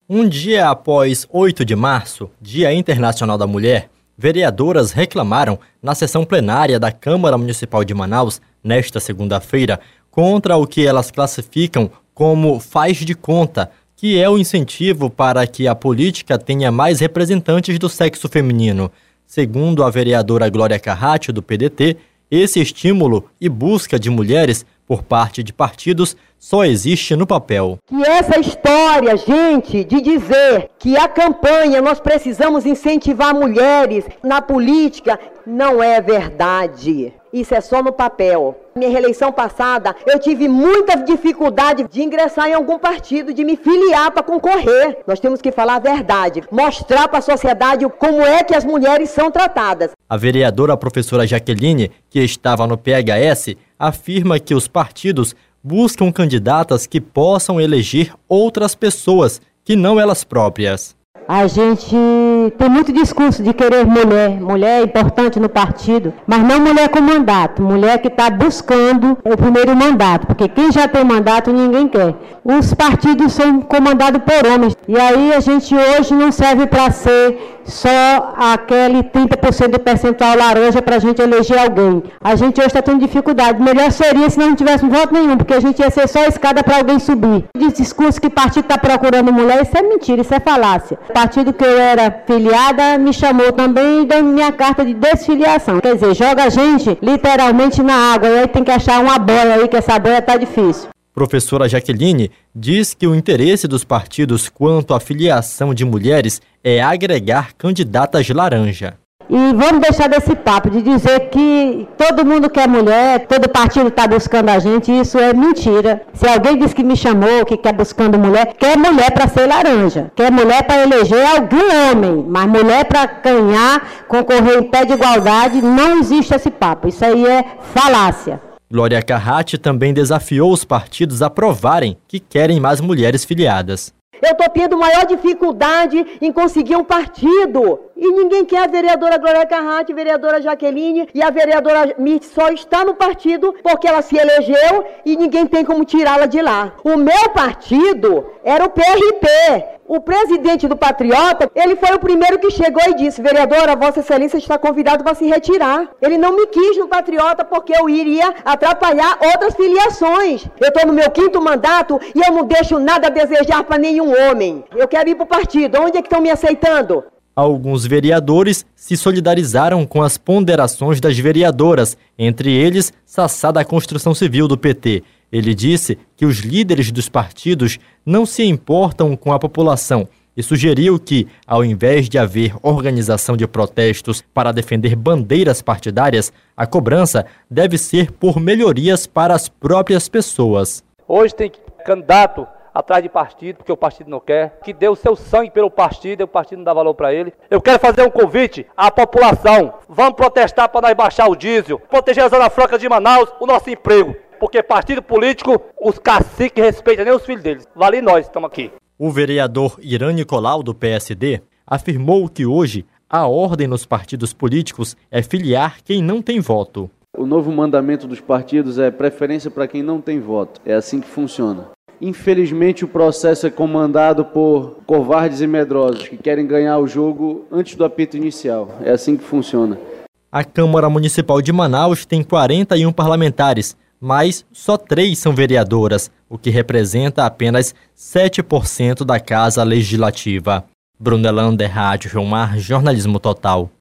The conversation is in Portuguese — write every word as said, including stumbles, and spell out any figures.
Um dia após oito de março, Dia Internacional da Mulher, vereadoras reclamaram na sessão plenária da Câmara Municipal de Manaus, nesta segunda-feira, contra o que elas classificam como faz de conta, que é o incentivo para que a política tenha mais representantes do sexo feminino. Segundo a vereadora Glória Carratti, do P D T, esse estímulo e busca de mulheres por parte de partidos só existe no papel. Que essa história, gente, de dizer que a campanha nós precisamos incentivar mulheres na política, não é verdade. Isso é só no papel. Minha reeleição passada, eu tive muita dificuldade de ingressar em algum partido, de me filiar para concorrer. Nós temos que falar a verdade, mostrar para a sociedade como é que as mulheres são tratadas. A vereadora professora Jaqueline, que estava no P H S, afirma que os partidos buscam candidatas que possam eleger outras pessoas, que não elas próprias. A gente tem muito discurso de querer mulher, mulher é importante no partido, mas não mulher com mandato, mulher que está buscando o primeiro mandato, porque quem já tem mandato ninguém quer. Os partidos são comandados por homens, e aí a gente hoje não serve para ser só aquele trinta por cento do percentual laranja para a gente eleger alguém. A gente hoje está tendo dificuldade. Melhor seria se não tivéssemos voto nenhum, porque a gente ia ser só escada para alguém subir. Diz discurso que o partido está procurando mulher, isso é mentira, isso é falácia. O partido que eu era filiada me chamou também e deu minha carta de desfiliação. Quer dizer, joga a gente literalmente na água, e aí tem que achar uma boia aí, que essa boia está difícil. Professora Jaqueline diz que o interesse dos partidos quanto à filiação de mulheres é agregar candidatas laranja. E vamos deixar desse papo de dizer que todo mundo quer mulher, todo partido está buscando a gente, isso é mentira. Se alguém diz que me chamou, que quer buscando mulher, quer mulher para ser laranja, quer mulher para eleger algum homem, mas mulher para ganhar, concorrer em pé de igualdade, não existe esse papo, isso aí é falácia. Glória Carratti também desafiou os partidos a provarem que querem mais mulheres filiadas. Eu estou tendo maior dificuldade em conseguir um partido. E ninguém quer a vereadora Glória Carratti, a vereadora Jaqueline e a vereadora Mirth só está no partido porque ela se elegeu e ninguém tem como tirá-la de lá. O meu partido era o P R P. O presidente do Patriota, ele foi o primeiro que chegou e disse: vereadora, Vossa Excelência está convidado para se retirar. Ele não me quis no Patriota porque eu iria atrapalhar outras filiações. Eu estou no meu quinto mandato e eu não deixo nada a desejar para nenhum homem. Eu quero ir para o partido. Onde é que estão me aceitando? Alguns vereadores se solidarizaram com as ponderações das vereadoras, entre eles Sassá da Construção Civil do P T. Ele disse que os líderes dos partidos não se importam com a população e sugeriu que, ao invés de haver organização de protestos para defender bandeiras partidárias, a cobrança deve ser por melhorias para as próprias pessoas. Hoje tem candidato atrás de partido, porque o partido não quer, que deu seu sangue pelo partido e o partido não dá valor para ele. Eu quero fazer um convite à população. Vamos protestar para nós baixar o diesel, proteger a Zona Franca de Manaus, o nosso emprego. Porque partido político, os caciques respeitam nem os filhos deles. Vale nós, estamos aqui. O vereador Irã Nicolau, do P S D, afirmou que hoje a ordem nos partidos políticos é filiar quem não tem voto. O novo mandamento dos partidos é preferência para quem não tem voto. É assim que funciona. Infelizmente, o processo é comandado por covardes e medrosos que querem ganhar o jogo antes do apito inicial. É assim que funciona. A Câmara Municipal de Manaus tem quarenta e um parlamentares, mas só três são vereadoras, o que representa apenas sete por cento da Casa Legislativa. Brunelander, Rádio Rio Mar, Jornalismo Total.